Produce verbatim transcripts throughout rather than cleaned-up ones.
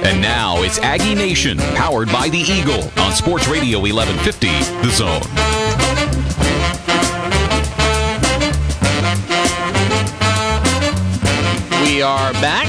And now it's Aggie Nation, powered by the Eagle on Sports Radio eleven fifty, The Zone. We are back.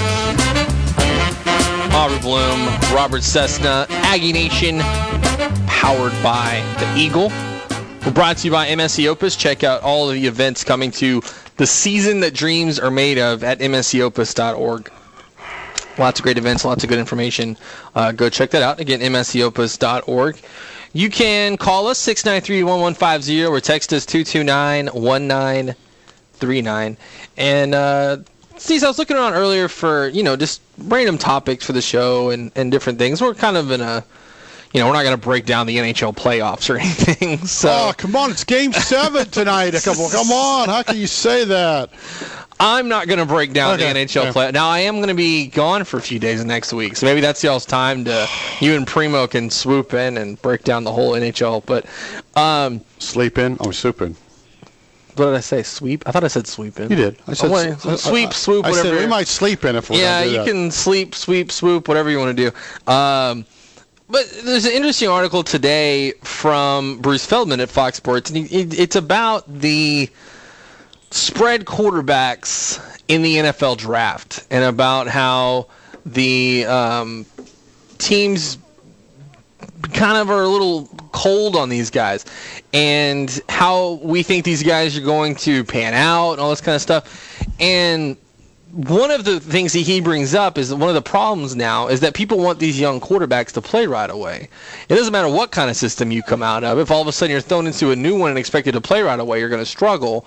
Aubrey Bloom, Robert Cessna, Aggie Nation, powered by the Eagle. We're brought to you by M S C Opus. Check out all of the events coming to the season that dreams are made of at M S C opus dot org. Lots of great events, lots of good information. Uh, go check that out. Again, M S C opus dot org. You can call us, six nine three, one one five zero, or text us, two two nine, one nine three nine. And, uh, Steve, I was looking around earlier for, you know, just random topics for the show and, and different things. We're kind of in a, you know, we're not going to break down the N H L playoffs or anything. So. Oh, come on. It's game seven tonight. Come on. How can you say that? I'm not going to break down okay. the N H L yeah. play. Now, I am going to be gone for a few days next week, so maybe that's y'all's time to, you and Primo can swoop in and break down the whole N H L. But um, Sleep in? Oh, swoop in. What did I say? Sweep? I thought I said sweep in. You did. I said oh, wait, sweep, I, swoop, I whatever. I said we might sleep in if we're Yeah, going to do you that. can sleep, sweep, swoop, whatever you want to do. Um, but there's an interesting article today from Bruce Feldman at Fox Sports, and he, it, it's about the spread quarterbacks in the N F L draft and about how the um, teams kind of are a little cold on these guys and how we think these guys are going to pan out and all this kind of stuff. And one of the things that he brings up is that one of the problems now is that people want these young quarterbacks to play right away. It doesn't matter what kind of system you come out of. If all of a sudden you're thrown into a new one and expected to play right away, you're going to struggle.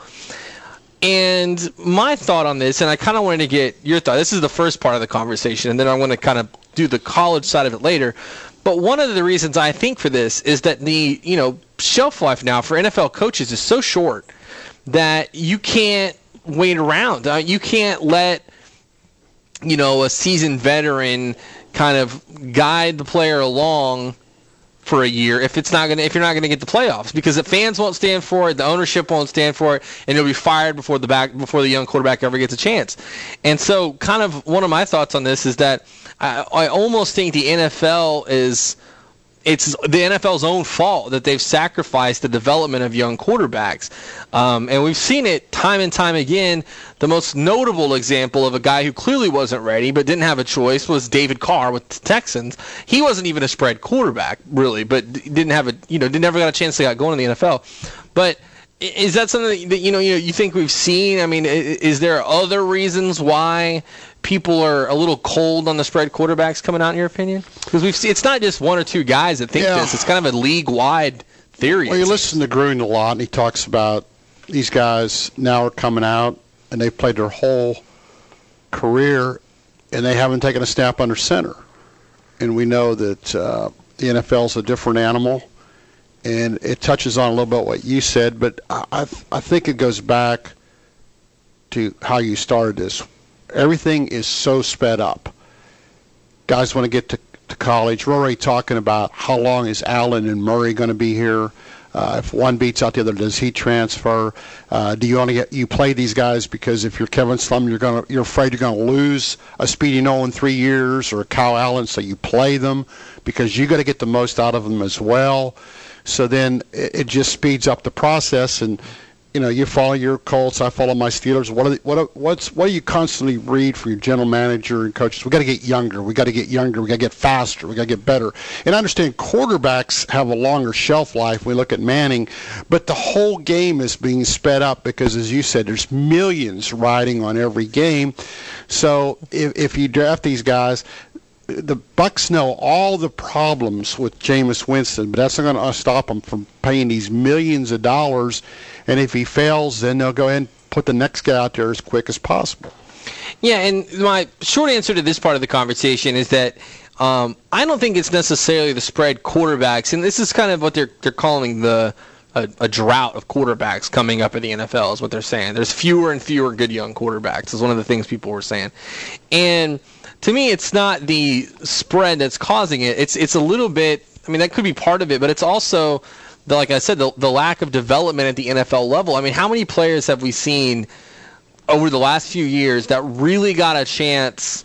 And my thought on this, and I kind of wanted to get your thought. This is the first part of the conversation, and then I'm going to kind of do the college side of it later. But one of the reasons I think for this is that the, you know, shelf life now for N F L coaches is so short that you can't wait around. Uh, you can't let, you know, a seasoned veteran kind of guide the player along for a year if it's not going to, if you're not going to get the playoffs, because the fans won't stand for it, the ownership won't stand for it, and you'll be fired before the back before the young quarterback ever gets a chance. And so, kind of one of my thoughts on this is that I, I almost think the N F L is. It's the N F L's own fault that they've sacrificed the development of young quarterbacks. Um, and we've seen it time and time again. The most notable example of a guy who clearly wasn't ready but didn't have a choice was David Carr with the Texans. He wasn't even a spread quarterback, really, but didn't have a, you know, never got a chance to get going in the N F L. But is that something that, you know, you know, you think we've seen? I mean, is there other reasons why people are a little cold on the spread quarterbacks coming out, in your opinion? Because we've seen, it's not just one or two guys that think yeah. this. It's kind of a league-wide theory. Well, you listen to Gruden a lot, and he talks about these guys now are coming out, and they've played their whole career, and they haven't taken a snap under center. And we know that uh, the N F L is a different animal, and it touches on a little bit what you said, but I, I, I think it goes back to how you started this. Everything is so sped up. Guys want to get to, to college. We're already talking about how long is Allen and Murray going to be here. Uh, if one beats out the other, does he transfer? Uh, do you only get you play these guys because if you're Kevin Slum, you're gonna you're afraid you're going to lose a Speedy Nolan in three years or a Kyle Allen, so you play them because you got to get the most out of them as well. So then it, it just speeds up the process. And you know, you follow your Colts, I follow my Steelers. What are the, what are, what's what do you constantly read for your general manager and coaches? We got to get younger. We got to get younger. We got to get faster. We got to get better. And I understand quarterbacks have a longer shelf life. We look at Manning, but the whole game is being sped up because, as you said, there's millions riding on every game. So if if you draft these guys, the Bucs know all the problems with Jameis Winston, but that's not going to stop them from paying these millions of dollars. And if he fails, then they'll go ahead and put the next guy out there as quick as possible. Yeah, and my short answer to this part of the conversation is that um, I don't think it's necessarily the spread quarterbacks, and this is kind of what they're they're calling the a, a drought of quarterbacks coming up in the N F L is what they're saying. There's fewer and fewer good young quarterbacks is one of the things people were saying. And to me, it's not the spread that's causing it. It's it's a little bit, I mean, that could be part of it, but it's also, the, like I said, the, the lack of development at the N F L level. I mean, how many players have we seen over the last few years that really got a chance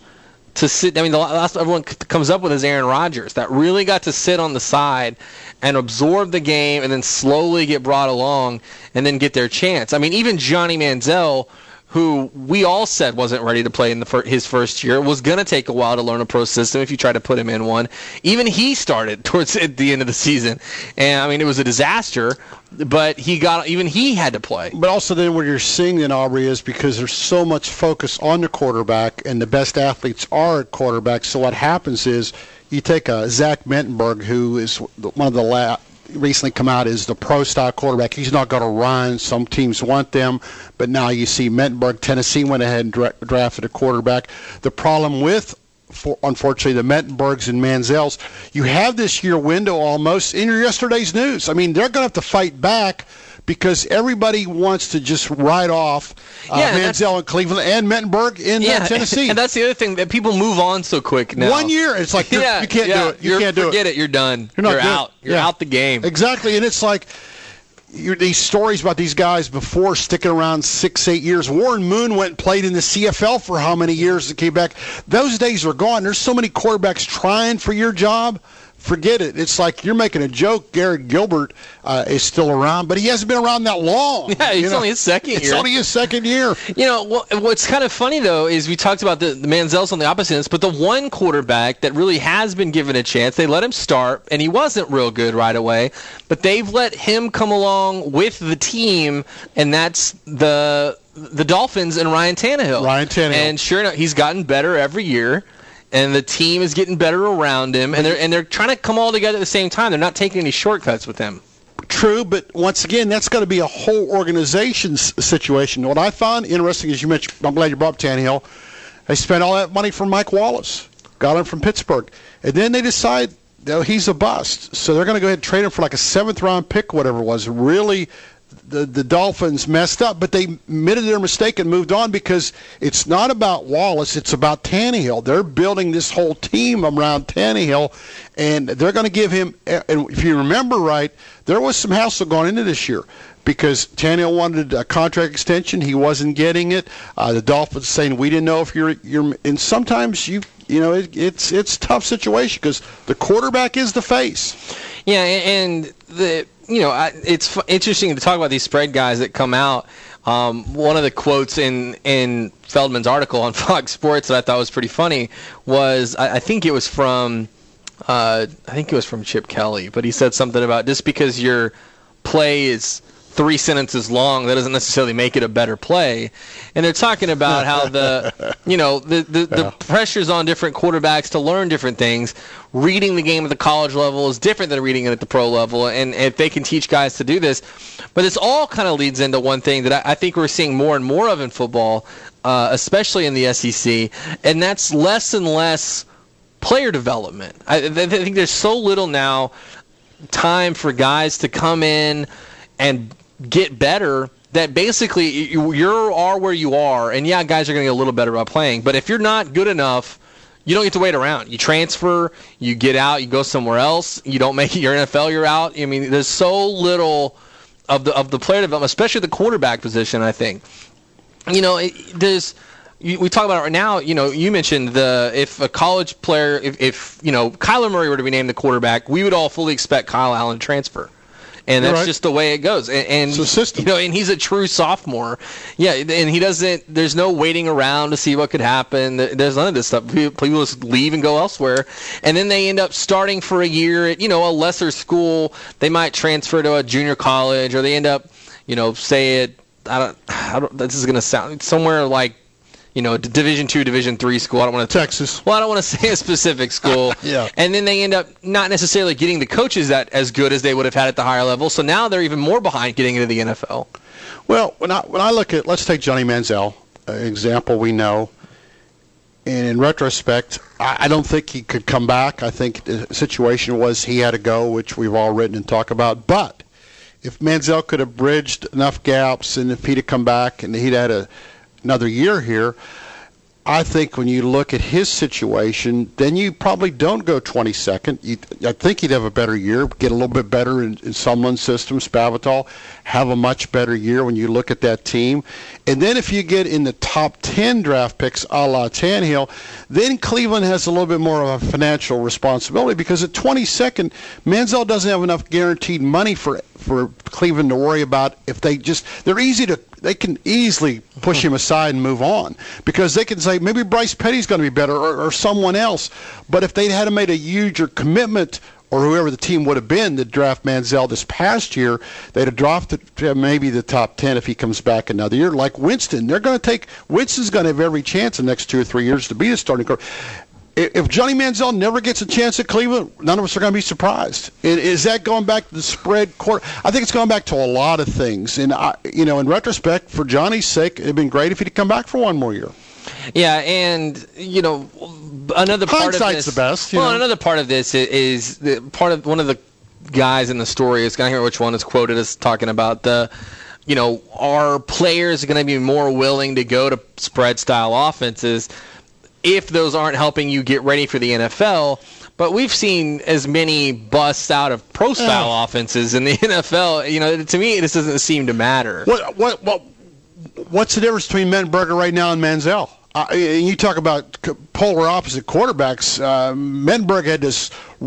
to sit. I mean, the last everyone comes up with is Aaron Rodgers, that really got to sit on the side and absorb the game and then slowly get brought along and then get their chance. I mean, even Johnny Manziel, who we all said wasn't ready to play in the fir- his first year, was going to take a while to learn a pro system if you try to put him in one. Even he started towards at the end of the season. And, I mean, it was a disaster, but he got even he had to play. But also then what you're seeing then, Aubrey, is because there's so much focus on the quarterback and the best athletes are at quarterback. So what happens is you take a Zach Mettenberg, who is one of the last, recently come out as the pro-style quarterback. He's not going to run. Some teams want them, but now you see Mettenberg. Tennessee went ahead and dra- drafted a quarterback. The problem with, for, unfortunately, the Mettenbergs and Manziels, you have this year window almost in your yesterday's news. I mean, they're going to have to fight back because everybody wants to just write off uh, yeah, Manziel in Cleveland and Mettenberg in yeah, uh, Tennessee. And that's the other thing, that people move on so quick now. One year, it's like yeah, you can't yeah, do it. You you're, can't do forget it. it. You're done. You're, not you're good. out. You're yeah. out the game. Exactly, and it's like you're, these stories about these guys before sticking around six, eight years. Warren Moon went and played in the C F L for how many years and came back. Those days are gone. There's so many quarterbacks trying for your job. Forget it. It's like you're making a joke. Garrett Gilbert uh, is still around, but he hasn't been around that long. Yeah, it's you know? only his second it's year. It's only his second year. You know, what's kind of funny, though, is we talked about the, the Manziels on the opposite ends, but the one quarterback that really has been given a chance, they let him start, and he wasn't real good right away, but they've let him come along with the team, and that's the the Dolphins and Ryan Tannehill. Ryan Tannehill. And sure enough, he's gotten better every year. And the team is getting better around him, and they're and they're trying to come all together at the same time. They're not taking any shortcuts with him. True, but once again, that's got to be a whole organization situation. What I found interesting is you mentioned, I'm glad you brought up Tannehill. They spent all that money for Mike Wallace, got him from Pittsburgh, and then they decide that he's a bust. So they're going to go ahead and trade him for like a seventh round pick, whatever it was. Really, the the Dolphins messed up, but they admitted their mistake and moved on because it's not about Wallace, it's about Tannehill. They're building this whole team around Tannehill, and they're going to give him, and if you remember right, there was some hassle going into this year because Tannehill wanted a contract extension. He wasn't getting it. Uh, the Dolphins saying, we didn't know if you're, you're and sometimes you, you know, it, it's it's a tough situation because the quarterback is the face. Yeah, and the you know, it's interesting to talk about these spread guys that come out. Um, one of the quotes in, in Feldman's article on Fox Sports that I thought was pretty funny was, I, I think it was from, uh, I think it was from Chip Kelly, but he said something about just because your play is three sentences long, that doesn't necessarily make it a better play. And they're talking about how the, you know, the, the, the yeah. pressures on different quarterbacks to learn different things. Reading the game at the college level is different than reading it at the pro level, and if they can teach guys to do this. But this all kind of leads into one thing that I, I think we're seeing more and more of in football, uh, especially in the S E C, and that's less and less player development. I, I think there's so little now time for guys to come in and get better that basically you you're, are where you are, and yeah, guys are going to get a little better about playing, but if you're not good enough, you don't get to wait around. You transfer, you get out, you go somewhere else, you don't make it your N F L, you're out. I mean, there's so little of the of the player development, especially the quarterback position, I think. You know, it, there's you, we talk about it right now, you know, you mentioned the if a college player, if, if you know, Kyler Murray were to be named the quarterback, we would all fully expect Kyle Allen to transfer. And that's right. just the way it goes. And, and it's a system. You know, and he's a true sophomore. Yeah, and he doesn't. There's no waiting around to see what could happen. There's none of this stuff. People just leave and go elsewhere, and then they end up starting for a year at, you know, a lesser school. They might transfer to a junior college, or they end up, you know, say it. I don't. I don't this is gonna sound somewhere like, you know, Division two, Division three school. I don't want to Texas. Well, I don't want to say a specific school. yeah. And then they end up not necessarily getting the coaches that as good as they would have had at the higher level. So now they're even more behind getting into the N F L. Well, when I when I look at, let's take Johnny Manziel, an example we know. And in retrospect, I, I don't think he could come back. I think the situation was he had to go, which we've all written and talked about. But if Manziel could have bridged enough gaps, and if he'd have come back and he'd had a another year here, I think when you look at his situation, then you probably don't go twenty-second. You, I think he'd have a better year, get a little bit better in, in Sumlin's system, Spavital, have a much better year when you look at that team. And then if you get in the top ten draft picks a la Tannehill, then Cleveland has a little bit more of a financial responsibility because at twenty-second, Manziel doesn't have enough guaranteed money for for Cleveland to worry about. If they just, they're easy to, they can easily push him aside and move on because they can say maybe Bryce Petty's going to be better or, or someone else. But if they'd had made a huger commitment, or whoever the team would have been to draft Manziel this past year, they'd have dropped it to maybe the top ten if he comes back another year. Like Winston, they're going to take, Winston's going to have every chance in the next two or three years to be the starting quarterback. If Johnny Manziel never gets a chance at Cleveland, none of us are going to be surprised. Is that going back to the spread quarter? I think it's going back to a lot of things. And, I, you know, in retrospect, for Johnny's sake, it would have been great if he'd come back for one more year. Yeah, and, you know, another part Hindsight's of this. the best. You well, know? another part of this is the part of one of the guys in the story is going to hear which one is quoted as talking about the, you know, are players going to be more willing to go to spread style offenses if those aren't helping you get ready for the N F L? But we've seen as many busts out of pro style uh, offenses in the N F L. You know, to me, this doesn't seem to matter. What what what? What's the difference between Menberger right now and Manziel? Uh, you talk about polar opposite quarterbacks. Uh, Menberger had this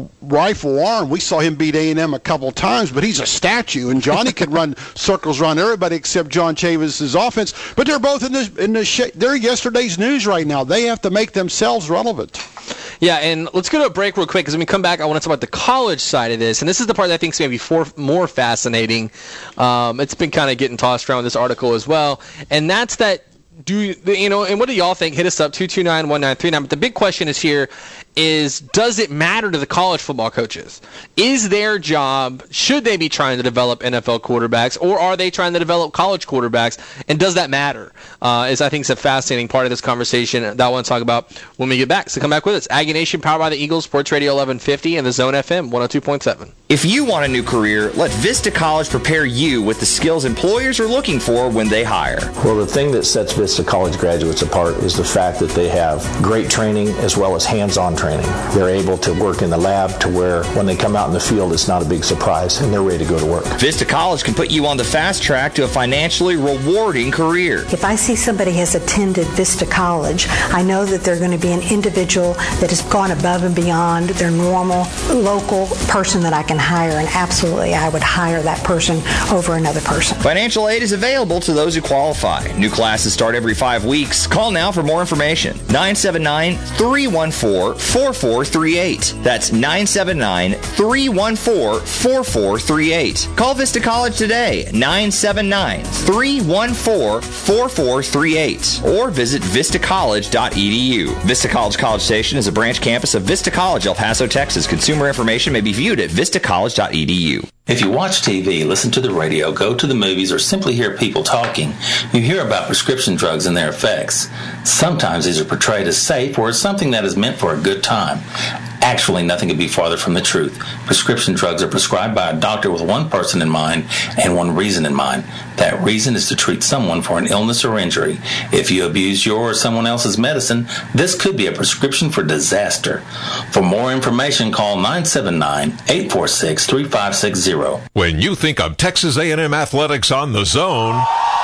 rifle arm. We saw him beat A and M a couple of times, but he's a statue. And Johnny could run circles around everybody except John Chavis' offense. But they're both in the in the sh- they're yesterday's news right now. They have to make themselves relevant. Yeah, and let's go to a break real quick because when we come back, I want to talk about the college side of this. And this is the part that I think is maybe for, more fascinating. Um, it's been kind of getting tossed around with this article as well. And that's that, do you know, and what do y'all think? Hit us up, two two nine, one nine three nine. But the big question is here is, does it matter to the college football coaches? Is their job, should they be trying to develop N F L quarterbacks, or are they trying to develop college quarterbacks? And does that matter? Uh, is I think is a fascinating part of this conversation that I want to talk about when we get back. So come back with us. Aggie Nation, powered by the Eagles, Sports Radio eleven fifty, and the Zone F M one oh two point seven. If you want a new career, let Vista College prepare you with the skills employers are looking for when they hire. Well, the thing that sets Vista College graduates apart is the fact that they have great training as well as hands-on training. They're able to work in the lab to where when they come out in the field, it's not a big surprise, and they're ready to go to work. Vista College can put you on the fast track to a financially rewarding career. If I see somebody has attended Vista College, I know that they're going to be an individual that has gone above and beyond their normal local person that I can hire, and absolutely I would hire that person over another person. Financial aid is available to those who qualify. New classes start every five weeks. Call now for more information. nine seven nine, three one four, four four three eight. That's nine seven nine, three one four, four four three eight. Call Vista College today, nine seven nine, three one four, four four three eight, or visit vista college dot e d u. Vista College College Station is a branch campus of Vista College, El Paso, Texas. Consumer information may be viewed at vista college dot e d u. If you watch T V, listen to the radio, go to the movies, or simply hear people talking, you hear about prescription drugs and their effects. Sometimes these are portrayed as safe or as something that is meant for a good time. Actually, nothing could be farther from the truth. Prescription drugs are prescribed by a doctor with one person in mind and one reason in mind. That reason is to treat someone for an illness or injury. If you abuse your or someone else's medicine, this could be a prescription for disaster. For more information, call nine seven nine, eight four six, three five six zero. When you think of Texas A and M Athletics on the Zone,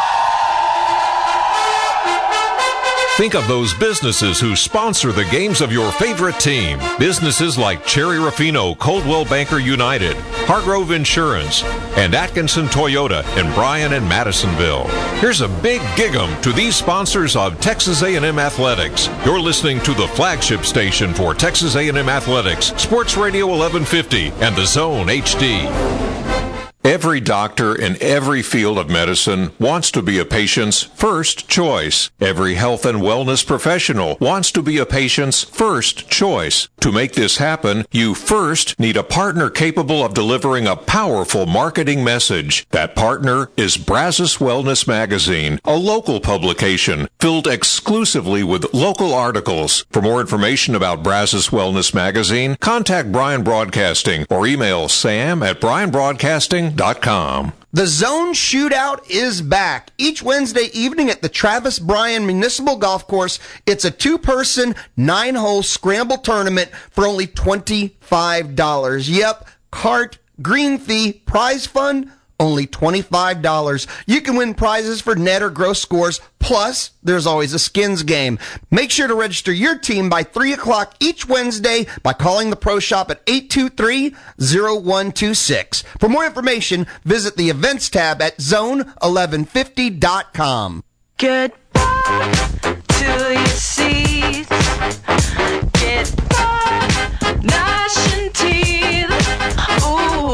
think of those businesses who sponsor the games of your favorite team. Businesses like Cherry Rafino, Coldwell Banker United, Hargrove Insurance, and Atkinson Toyota in Bryan and Madisonville. Here's a big gig-em to these sponsors of Texas A and M Athletics. You're listening to the flagship station for Texas A and M Athletics, Sports Radio eleven fifty and the Zone H D. Every doctor in every field of medicine wants to be a patient's first choice. Every health and wellness professional wants to be a patient's first choice. To make this happen, you first need a partner capable of delivering a powerful marketing message. That partner is Brazos Wellness Magazine, a local publication filled exclusively with local articles. For more information about Brazos Wellness Magazine, contact Bryan Broadcasting or email sam at bryan broadcasting zone dot com. The Zone Shootout is back. Each Wednesday evening at the Travis Bryan Municipal Golf Course, it's a two-person, nine-hole scramble tournament for only twenty-five dollars. Yep, cart, green fee, prize fund, only twenty-five dollars. You can win prizes for net or gross scores, plus there's always a skins game. Make sure to register your team by three o'clock each Wednesday by calling the Pro Shop at eight two three, zero one two six. For more information, visit the events tab at zone eleven fifty dot com. Goodbye to your seats. Get back, gnashing teeth. Ooh.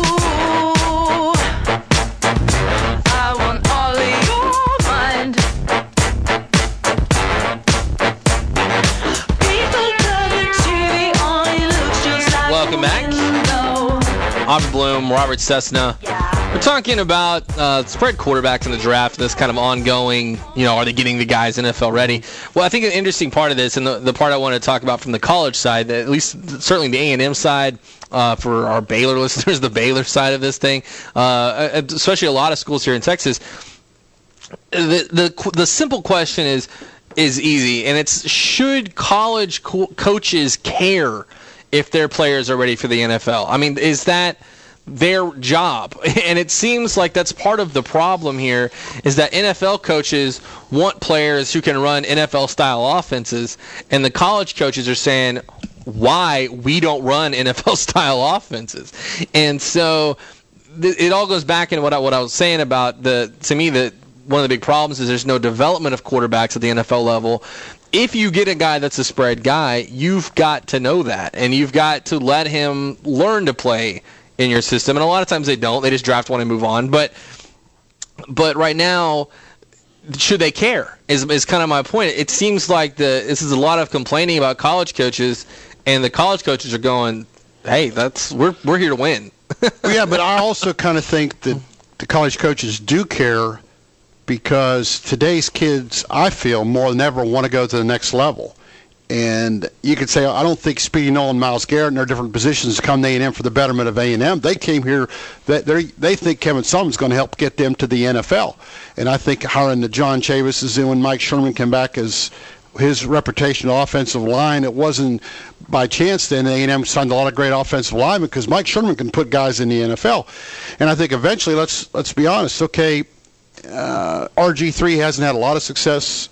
Welcome back. Aubrey Bloom, Robert Cessna. We're talking about uh, spread quarterbacks in the draft, this kind of ongoing, you know, are they getting the guys N F L ready? Well, I think an interesting part of this, and the, the part I want to talk about from the college side, at least certainly the A and M side, uh, for our Baylor listeners, the Baylor side of this thing, uh, especially a lot of schools here in Texas, the the the simple question is is easy, and it's, should college co- coaches care if their players are ready for the N F L? I mean, is that their job? And it seems like that's part of the problem here, is that N F L coaches want players who can run N F L-style offenses, and the college coaches are saying, why we don't run N F L-style offenses? And so th- it all goes back into what I, what I was saying about, the to me, the one of the big problems is there's no development of quarterbacks at the N F L level. If you get a guy that's a spread guy, you've got to know that, and you've got to let him learn to play in your system. And a lot of times they don't. They just draft one and move on. But but right now, should they care is, is kind of my point. It seems like the this is a lot of complaining about college coaches, and the college coaches are going, hey, that's we're we're here to win. Yeah, but I also kind of think that the college coaches do care, because today's kids, I feel, more than ever want to go to the next level. And you could say, I don't think Speedy Nolan and Myles Garrett in their different positions come to A and M for the betterment of A and M. They came here, that they they think Kevin Sumlin's going to help get them to the N F L. And I think hiring the John Chavis and when Mike Sherman came back as his reputation of offensive line, it wasn't by chance then A and M signed a lot of great offensive linemen, because Mike Sherman can put guys in the N F L. And I think eventually, let's let's be honest, okay, Uh, R G three hasn't had a lot of success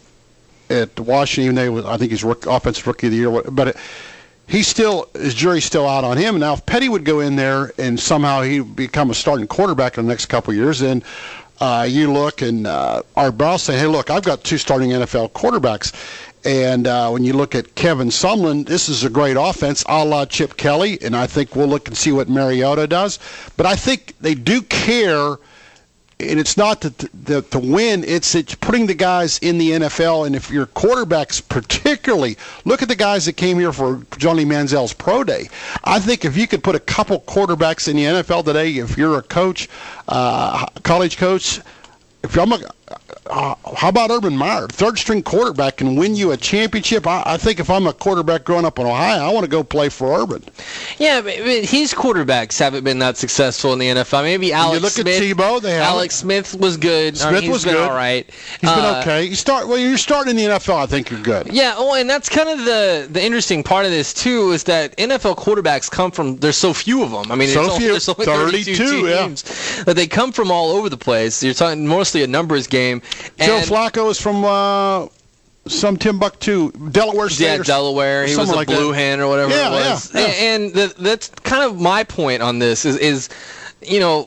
at Washington, even though I think he's rook, offensive rookie of the year. But it, he's still, his jury's still out on him. Now, if Petty would go in there and somehow he become a starting quarterback in the next couple of years, then uh, you look and uh, Art Briles saying, hey, look, I've got two starting N F L quarterbacks. And uh, when you look at Kevin Sumlin, this is a great offense, a la Chip Kelly, and I think we'll look and see what Mariota does. But I think they do care. And it's not to, to, to win, it's, it's putting the guys in the N F L. And if your quarterbacks particularly, look at the guys that came here for Johnny Manziel's pro day. I think if you could put a couple quarterbacks in the N F L today, if you're a coach, uh, college coach, if I'm a, uh, how about Urban Meyer? Third string quarterback can win you a championship. I, I think if I'm a quarterback growing up in Ohio, I want to go play for Urban. Yeah, but, but his quarterbacks haven't been that successful in the N F L. Maybe Alex you look Smith. At Tebow, they Alex Smith was good. Smith I mean, he's was been good. all right. He's uh, been okay. You start well. You're starting in the N F L. I think you're good. Yeah. Oh, and that's kind of the the interesting part of this too, is that N F L quarterbacks come from. There's so few of them. I mean, so it's few. Only, there's only thirty-two thirty-two teams. Yeah. That they come from all over the place. You're talking mostly a numbers game. Joe And, Flacco is from uh, some Timbuktu, Delaware State. Yeah, Delaware. He was a like blue that. hen or whatever yeah, it was. Yeah, yeah. And the, that's kind of my point on this is, is, you know,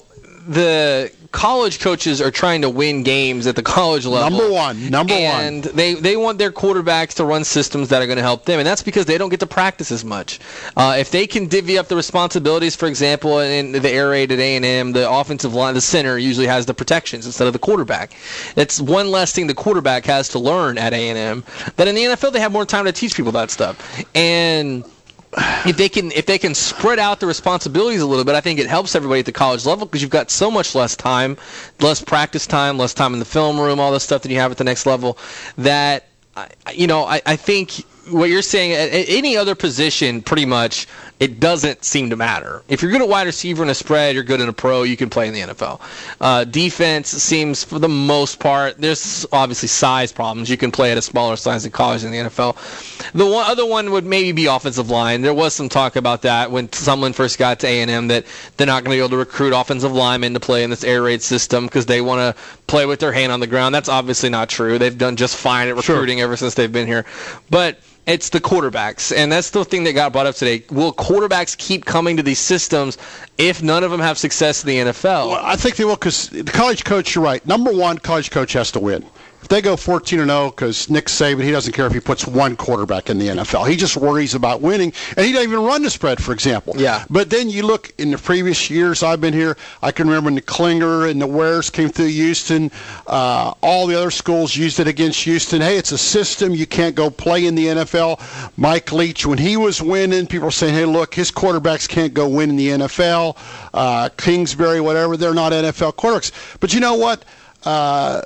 the college coaches are trying to win games at the college level. Number one. Number and one. And they, they want their quarterbacks to run systems that are going to help them. And that's because they don't get to practice as much. Uh, if they can divvy up the responsibilities, for example, in the air raid at A and M, the offensive line, the center usually has the protections instead of the quarterback. It's one less thing the quarterback has to learn at A and M. But in the N F L, they have more time to teach people that stuff. And if they can if they can spread out the responsibilities a little bit, I think it helps everybody at the college level, because you've got so much less time, less practice time, less time in the film room, all the stuff that you have at the next level, that, you know, I, I think what you're saying, at at any other position, pretty much, it doesn't seem to matter. If you're good at wide receiver in a spread, you're good in a pro, you can play in the N F L. Uh, defense seems, for the most part, there's obviously size problems. You can play at a smaller size in college than the N F L. The one, other one would maybe be offensive line. There was some talk about that when someone first got to A and M, that they're not going to be able to recruit offensive linemen to play in this air raid system because they want to play with their hand on the ground. That's obviously not true. They've done just fine at recruiting sure. ever since they've been here. But it's the quarterbacks, and that's the thing that got brought up today. Will quarterbacks keep coming to these systems if none of them have success in the N F L? Well, I think they will, because the college coach, you're right. Number one, college coach has to win. If they go fourteen and oh, because Nick Saban, he doesn't care if he puts one quarterback in the N F L. He just worries about winning, and he doesn't even run the spread, for example. Yeah. But then you look in the previous years I've been here, I can remember when the Klinger and the Wares came through Houston. Uh, all the other schools used it against Houston. Hey, it's a system. You can't go play in the N F L. Mike Leach, when he was winning, people were saying, hey, look, his quarterbacks can't go win in the N F L. Uh, Kingsbury, whatever, they're not N F L quarterbacks. But you know what? Uh,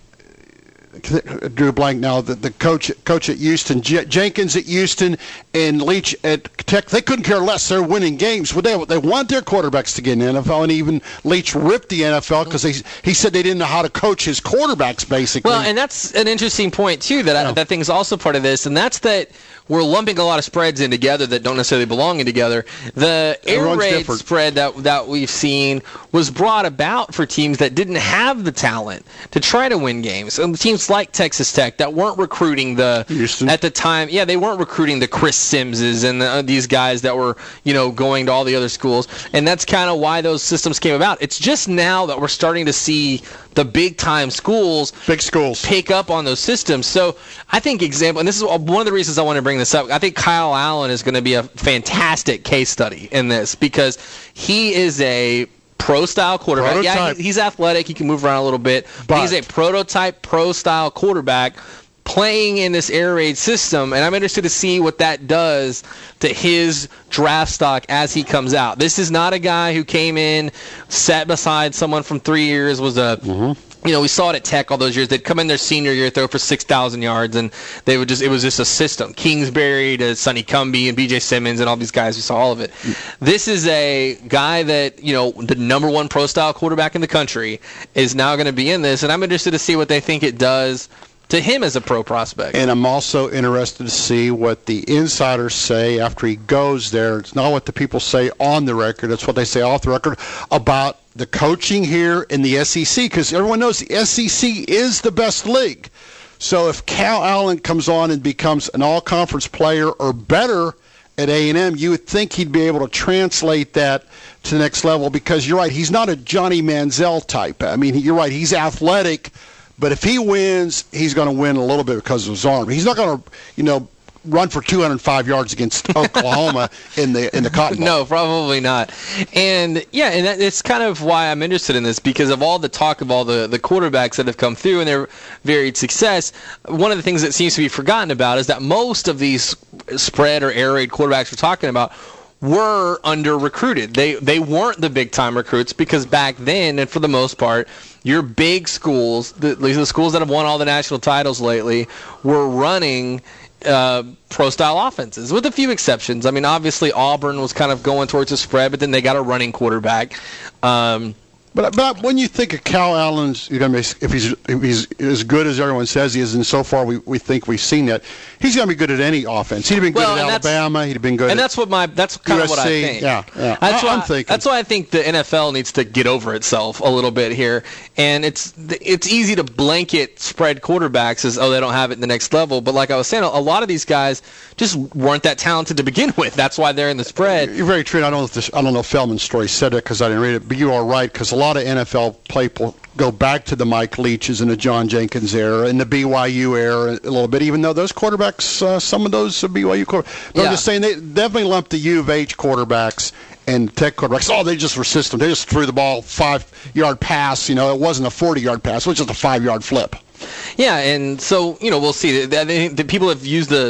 drew a blank now. The, the coach coach at Houston, J- Jenkins at Houston, and Leach at Tech, they couldn't care less. They're winning games. But they they want their quarterbacks to get in the N F L, and even Leach ripped the N F L because he said they didn't know how to coach his quarterbacks, basically. Well, and that's an interesting point, too, that I, that thing's also part of this, and that's that we're lumping a lot of spreads in together that don't necessarily belong in together. The air raid different. spread that that we've seen was brought about for teams that didn't have the talent to try to win games. And teams like Texas Tech that weren't recruiting the Houston. at the time. Yeah, they weren't recruiting the Chris Simses and the, uh, these guys that were, you know, going to all the other schools. And that's kind of why those systems came about. It's just now that we're starting to see the big time schools, big schools, pick up on those systems. So I think example, and this is one of the reasons I want to bring this up. I think Kyle Allen is going to be a fantastic case study in this because he is a pro-style quarterback. Prototype. Yeah, he, he's athletic. He can move around a little bit. But, but he's a prototype pro-style quarterback playing in this air raid system, and I'm interested to see what that does to his draft stock as he comes out. This is not a guy who came in, sat beside someone from three years, was a... Mm-hmm. You know, we saw it at Tech all those years. They'd come in their senior year, throw for six thousand yards, and they would just—it was just a system. Kingsbury to Sonny Cumbie and B J Simmons and all these guys. We saw all of it. This is a guy that, you know, the number one pro-style quarterback in the country is now going to be in this, and I'm interested to see what they think it does to him as a pro prospect. And I'm also interested to see what the insiders say after he goes there. It's not what the people say on the record. It's what they say off the record about the coaching here in the S E C, because everyone knows the S E C is the best league. So if Cal Allen comes on and becomes an all-conference player or better at A and M, you would think he'd be able to translate that to the next level, because you're right, he's not a Johnny Manziel type. I mean, you're right, he's athletic, but if he wins, he's going to win a little bit because of his arm. He's not going to, you know, run for two hundred five yards against Oklahoma in the in the Cotton Bowl. No, probably not. And yeah, and that, it's kind of why I'm interested in this, because of all the talk of all the, the quarterbacks that have come through and their varied success. One of the things that seems to be forgotten about is that most of these spread or air raid quarterbacks we're talking about were under recruited. They they weren't the big time recruits, because back then, and for the most part, your big schools, the, the schools that have won all the national titles lately, were running Uh, pro-style offenses, with a few exceptions. I mean, obviously Auburn was kind of going towards a spread, but then they got a running quarterback. Um, but but when you think of Cal Allen's, you know, if he's if he's as good as everyone says he is, and so far we, we think we've seen that, he's going to be good at any offense. He'd have been good well, at Alabama. He'd have been good. And at that's what my that's kind U S C, of what I think. Yeah, yeah. That's I, why I'm thinking. That's why I think the N F L needs to get over itself a little bit here. And it's it's easy to blanket spread quarterbacks as, oh, they don't have it in the next level. But like I was saying, a lot of these guys just weren't that talented to begin with. That's why they're in the spread. You're very true. I don't know if this, I don't know if Feldman's story said it because I didn't read it, but you are right, because a lot of N F L people go back to the Mike Leaches and the John Jenkins era and the B Y U era a little bit, even though those quarterbacks, uh, some of those are B Y U quarterbacks. But yeah. I'm just saying, they definitely lumped the U of H quarterbacks and Tech quarterbacks. Oh, they just were system. They just threw the ball five-yard pass. You know, it wasn't a forty-yard pass. It was just a five-yard flip. Yeah, and so, you know, we'll see. The, the, the people have used the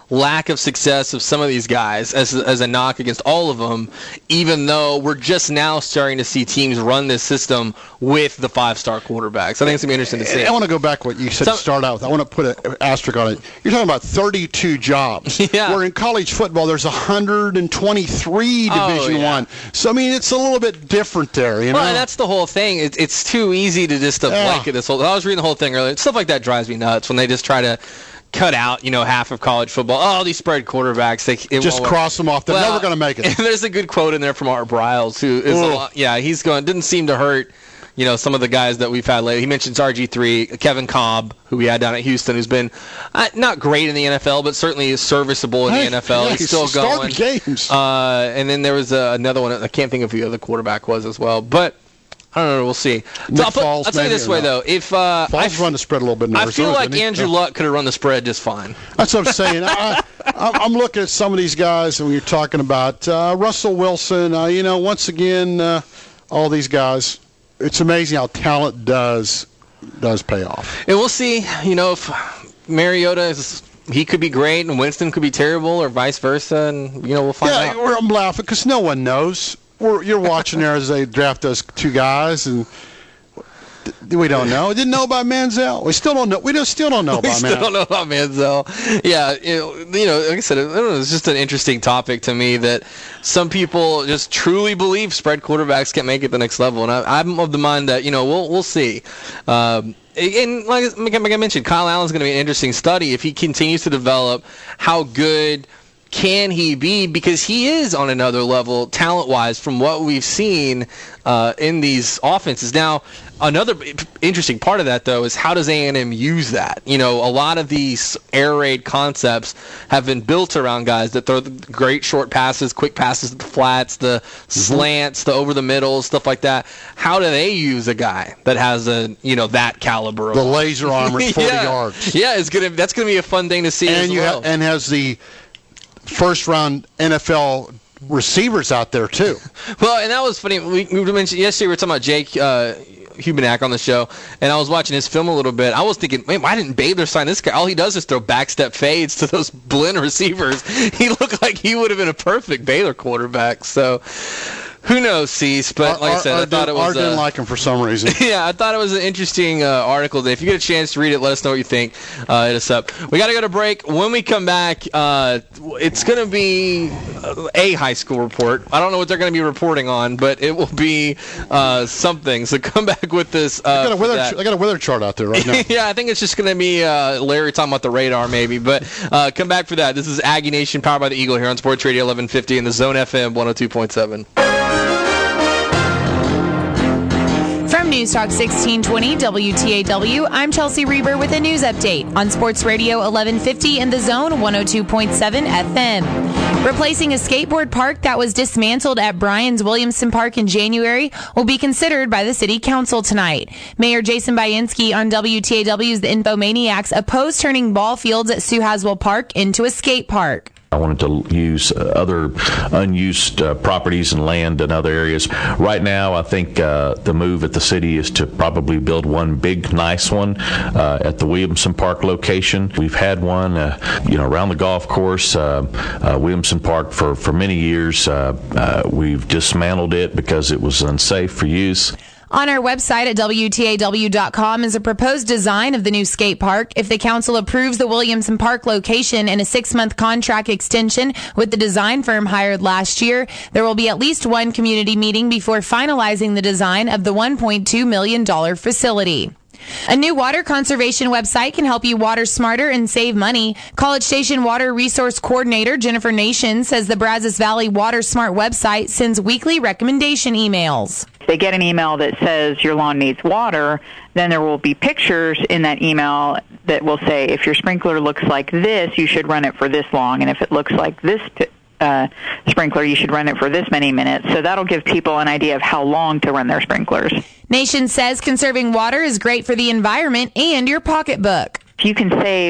lack of success of some of these guys as as a knock against all of them, even though we're just now starting to see teams run this system with the five-star quarterbacks. I think it's going to be interesting to see. I want to go back to what you said So- to start out with. I want to put an asterisk on it. You're talking about thirty-two jobs. Yeah. Where in college football, there's one hundred twenty-three Oh, Division yeah. One. So, I mean, it's a little bit different there, you know? Well, and that's the whole thing. It, it's too easy to just to Yeah. blanket this whole. I was reading the whole thing earlier. Stuff like that drives me nuts when they just try to cut out, you know, half of college football. Oh, these spread quarterbacks. They it Just won't- cross them off. They're Well, never going to make it. There's a good quote in there from Art Briles, who is, a Ugh. lot, yeah, he's going. Didn't seem to hurt, you know, some of the guys that we've had lately. He mentions R G three, Kevin Cobb, who we had down at Houston, who's been uh, not great in the N F L, but certainly is serviceable in Hey, the N F L. yeah, he's he's still started going. games. Uh, and then there was uh, another one. I can't think of who the other quarterback was as well, but. I don't know. We'll see. Nick So I'll, put, Foles I'll tell you maybe, this or way, not? though. If uh, I, Foles run the spread a little bit in I Arizona, feel like didn't he? Andrew Yeah. Luck could have run the spread just fine. That's what I'm saying. I, I, I'm looking at some of these guys, and when you're talking about uh, Russell Wilson, uh, you know, once again, uh, all these guys, it's amazing how talent does does pay off. And we'll see, you know, if Mariota is, he could be great and Winston could be terrible, or vice versa, and you know, we'll find Yeah, out. we're, I'm laughing because no one knows. We're, you're watching there as they draft those two guys, and th- we don't know. Didn't know about Manziel. We still don't know. We don't, still don't know We about still Manziel. don't know about Manziel. Yeah, you know, you know, like I said, I don't know, it's just an interesting topic to me that some people just truly believe spread quarterbacks can make it to the next level, and I, I'm of the mind that you know we'll we'll see. Um, and like, like I mentioned, Kyle Allen's going to be an interesting study if he continues to develop. How good can he be? Because he is on another level talent-wise from what we've seen uh, in these offenses. Now, another interesting part of that, though, is how does A and M use that? You know, a lot of these air raid concepts have been built around guys that throw the great short passes, quick passes to the flats, the slants, the over the middle, stuff like that. How do they use a guy that has a, you know, that caliber of The laser armor at forty yeah. yards. Yeah, it's gonna that's gonna be a fun thing to see And as you well. ha- and has the first round N F L receivers out there too. Well, and that was funny. We, we mentioned yesterday we were talking about Jake uh, Hubenak on the show, and I was watching his film a little bit. I was thinking, man, why didn't Baylor sign this guy? All he does is throw backstep fades to those blend receivers. He looked like he would have been a perfect Baylor quarterback. So who knows, Cease? But like I said, I thought it was. Art didn't uh, like him for some reason. Yeah, I thought it was an interesting uh, article. If you get a chance to read it, let us know what you think. Uh, hit us up. We got to go to break. When we come back, uh, it's going to be a high school report. I don't know what they're going to be reporting on, but it will be uh, something. So come back with this. Uh, I got a for weather. that. I got a weather chart out there right now. Yeah, I think it's just going to be uh, Larry talking about the radar maybe. But uh, come back for that. This is Aggie Nation, powered by the Eagle here on Sports Radio eleven fifty and the Zone F M one oh two point seven. From News Talk sixteen twenty W T A W, I'm Chelsea Reber with a news update on Sports Radio eleven fifty and the Zone one oh two point seven F M. Replacing a skateboard park that was dismantled at Bryan's Williamson Park in January will be considered by the City Council tonight. Mayor Jason Bainski on W T A W's The Infomaniacs opposed turning ball fields at Sue Haswell Park into a skate park. I wanted to use uh, other unused uh, properties and land in other areas. Right now, I think uh, the move at the city is to probably build one big, nice one uh, at the Williamson Park location. We've had one, uh, you know, around the golf course, uh, uh, Williamson Park, for, for many years. Uh, uh, we've dismantled it because it was unsafe for use. On our website at W T A W dot com is a proposed design of the new skate park. If the council approves the Williamson Park location and a six-month contract extension with the design firm hired last year, there will be at least one community meeting before finalizing the design of the one point two million dollars facility. A new water conservation website can help you water smarter and save money. College Station Water Resource Coordinator Jennifer Nation says the Brazos Valley Water Smart website sends weekly recommendation emails. If they get an email that says your lawn needs water, then there will be pictures in that email that will say, if your sprinkler looks like this, you should run it for this long, and if it looks like this uh, sprinkler, you should run it for this many minutes. So that'll give people an idea of how long to run their sprinklers. Nation says conserving water is great for the environment and your pocketbook. If you can save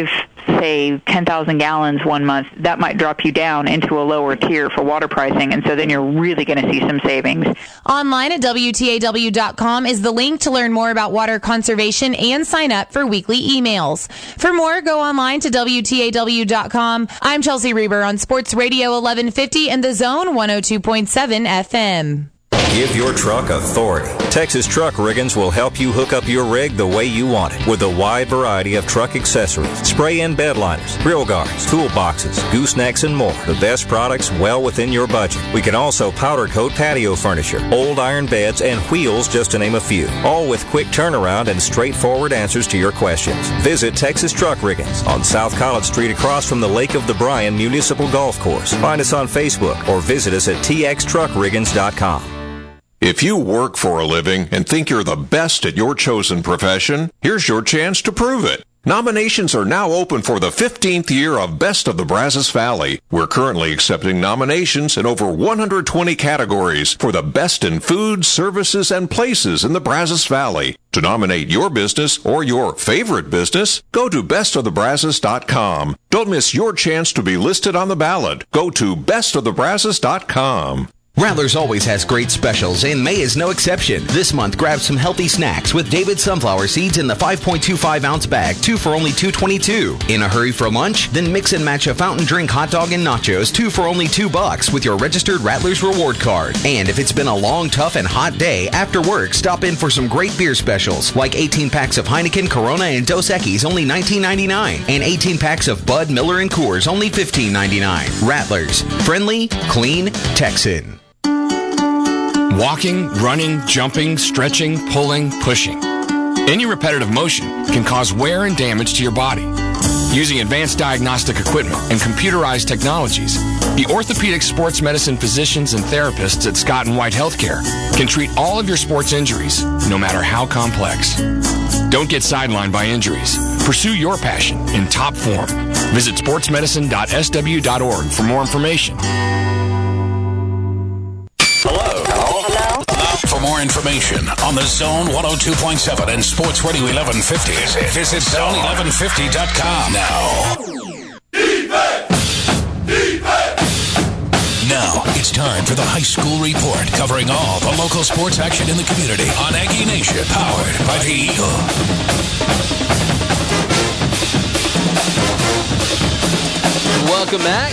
say, ten thousand gallons one month, that might drop you down into a lower tier for water pricing, and so then you're really going to see some savings. Online at W T A W dot com is the link to learn more about water conservation and sign up for weekly emails. For more, go online to W T A W dot com. I'm Chelsea Reber on Sports Radio eleven fifty and The Zone one oh two point seven F M. Give your truck authority. Texas Truck Riggins will help you hook up your rig the way you want it with a wide variety of truck accessories, spray-in bed liners, grill guards, toolboxes, goosenecks, and more. The best products well within your budget. We can also powder coat patio furniture, old iron beds, and wheels, just to name a few. All with quick turnaround and straightforward answers to your questions. Visit Texas Truck Riggins on South College Street across from the Lake of the Bryan Municipal Golf Course. Find us on Facebook or visit us at T X truck riggins dot com. If you work for a living and think you're the best at your chosen profession, here's your chance to prove it. Nominations are now open for the fifteenth year of Best of the Brazos Valley. We're currently accepting nominations in over one hundred twenty categories for the best in food, services, and places in the Brazos Valley. To nominate your business or your favorite business, go to best of the brazos dot com. Don't miss your chance to be listed on the ballot. Go to best of the brazos dot com. Rattlers always has great specials, and May is no exception. This month, grab some healthy snacks with David sunflower seeds in the five point two five ounce bag, two for only two twenty-two. In a hurry for lunch? Then mix and match a fountain drink hot dog and nachos, two for only two bucks with your registered Rattlers reward card. And if it's been a long, tough, and hot day, after work, stop in for some great beer specials, like eighteen packs of Heineken, Corona, and Dos Equis, only nineteen ninety-nine, and eighteen packs of Bud, Miller, and Coors, only fifteen ninety-nine. Rattlers. Friendly, clean, Texan. Walking, running, jumping, stretching, pulling, pushing. Any repetitive motion can cause wear and damage to your body. Using advanced diagnostic equipment and computerized technologies, the orthopedic sports medicine physicians and therapists at Scott and White Healthcare can treat all of your sports injuries, no matter how complex. Don't get sidelined by injuries. Pursue your passion in top form. Visit sports medicine dot S W dot org for more information. For more information on the Zone one oh two point seven and Sports Radio eleven fifty, visit zone eleven fifty dot com now. Defense! Defense! Now it's time for the High School Report, covering all the local sports action in the community on Aggie Nation, powered by the Eagle. Welcome back.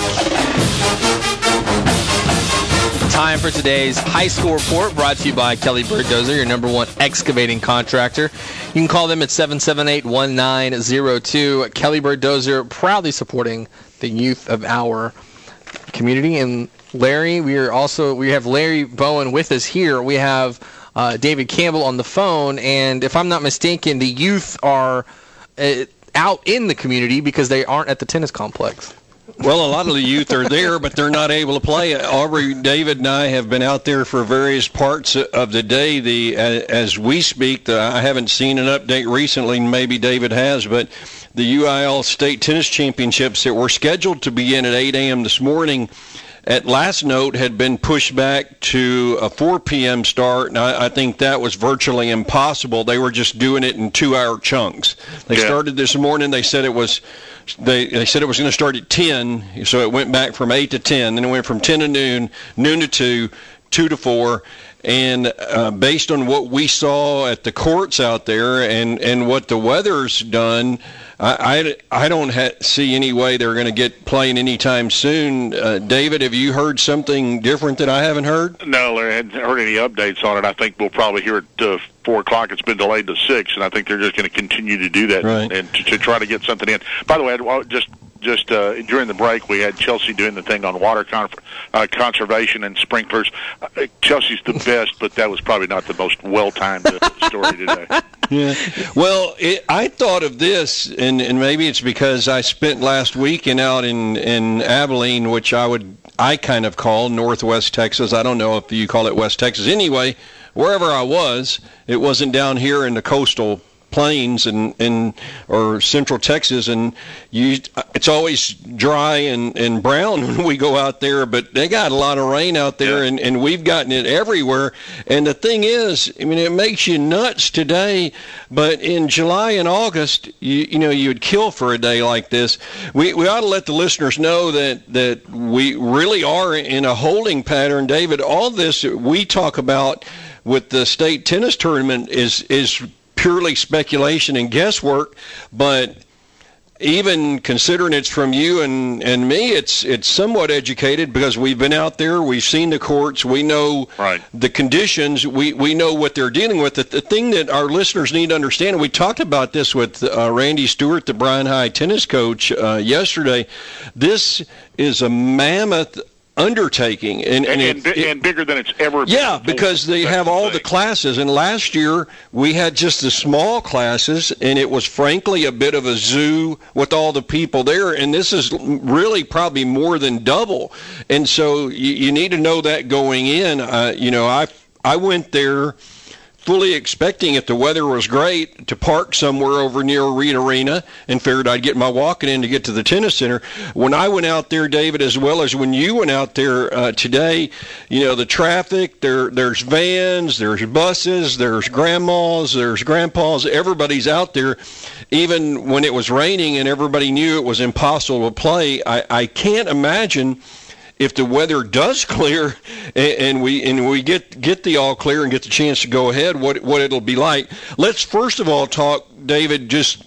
Time for today's High School Report, brought to you by Kelly Bird Dozer, your number one excavating contractor. You can call them at seven seven eight, one nine zero two. Kelly Bird Dozer, proudly supporting the youth of our community. And Larry, we are also we have Larry Bowen with us here. We have uh, David Campbell on the phone, and if I'm not mistaken, the youth are uh, out in the community because they aren't at the tennis complex. Well, a lot of the youth are there, but they're not able to play. Aubrey, David, and I have been out there for various parts of the day. The as we speak, the, I haven't seen an update recently. Maybe David has, but the U I L State Tennis Championships that were scheduled to begin at eight a.m. this morning, at last note, had been pushed back to a four p.m. start, and I, I think that was virtually impossible. They were just doing it in two-hour chunks. They yeah. started this morning. They said it was they they said it was going to start at ten, so it went back from eight to ten. Then it went from ten to noon, noon to two, two to four. And uh, based on what we saw at the courts out there and, and what the weather's done, I, I, I don't ha- see any way they're going to get playing anytime soon. Uh, David, have you heard something different that I haven't heard? No, Larry, I hadn't heard any updates on it. I think we'll probably hear it uh, four o'clock. It's been delayed to six, and I think they're just going to continue to do that right. and to, to try to get something in. By the way, I'd just just uh, during the break, we had Chelsea doing the thing on water con- uh, conservation and sprinklers. Uh, Chelsea's the best, but that was probably not the most well-timed uh, story today. Yeah. Well, it, I thought of this, and, and maybe it's because I spent last weekend out in, in Abilene, which I would I kind of call Northwest Texas. I don't know if you call it West Texas. Anyway, wherever I was, it wasn't down here in the coastal Plains and, and or Central Texas, and you, it's always dry and, and brown when we go out there, but they got a lot of rain out there, and, and we've gotten it everywhere. And the thing is, I mean, it makes you nuts today, but in July and August, you, you know, you would kill for a day like this. We we ought to let the listeners know that, that we really are in a holding pattern, David. All this we talk about with the state tennis tournament is is purely speculation and guesswork, but even considering it's from you and, and me, it's it's somewhat educated because we've been out there, we've seen the courts, we know right. the conditions, we, we know what they're dealing with. The, the thing that our listeners need to understand, and we talked about this with uh, Randy Stewart, the Bryan High tennis coach, uh, yesterday, this is a mammoth undertaking, and and, and, it, and, and bigger than it's ever been. Yeah, because they have all the classes, and last year we had just the small classes, and it was frankly a bit of a zoo with all the people there, and this is really probably more than double, and so you, you need to know that going in. Uh, you know, I I went there fully expecting, if the weather was great, to park somewhere over near Reed Arena, and figured I'd get my walking in to get to the tennis center. When I went out there, David, as well as when you went out there uh, today, you know, the traffic, there, there's vans, there's buses, there's grandmas, there's grandpas, everybody's out there. Even when it was raining and everybody knew it was impossible to play, I, I can't imagine if the weather does clear and, and we and we get get the all clear and get the chance to go ahead, what what it'll be like. Let's first of all talk, David. Just